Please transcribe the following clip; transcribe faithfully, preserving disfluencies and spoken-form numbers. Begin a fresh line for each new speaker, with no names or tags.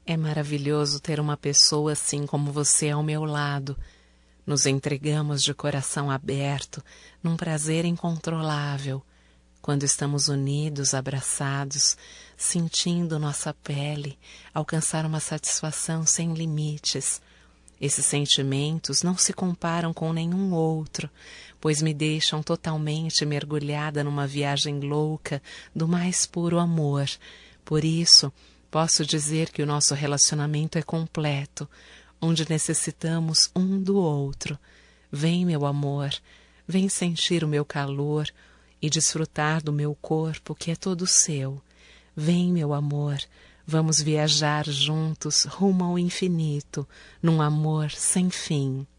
É maravilhoso ter uma pessoa assim como você ao meu lado. Nos entregamos de coração aberto, num prazer incontrolável. Quando estamos unidos, abraçados, sentindo nossa pele, alcançar uma satisfação sem limites. Esses sentimentos não se comparam com nenhum outro, pois me deixam totalmente mergulhada numa viagem louca do mais puro amor. Por isso, posso dizer que o nosso relacionamento é completo, onde necessitamos um do outro. Vem, meu amor, vem sentir o meu calor e desfrutar do meu corpo que é todo seu. Vem, meu amor, vamos viajar juntos rumo ao infinito, num amor sem fim.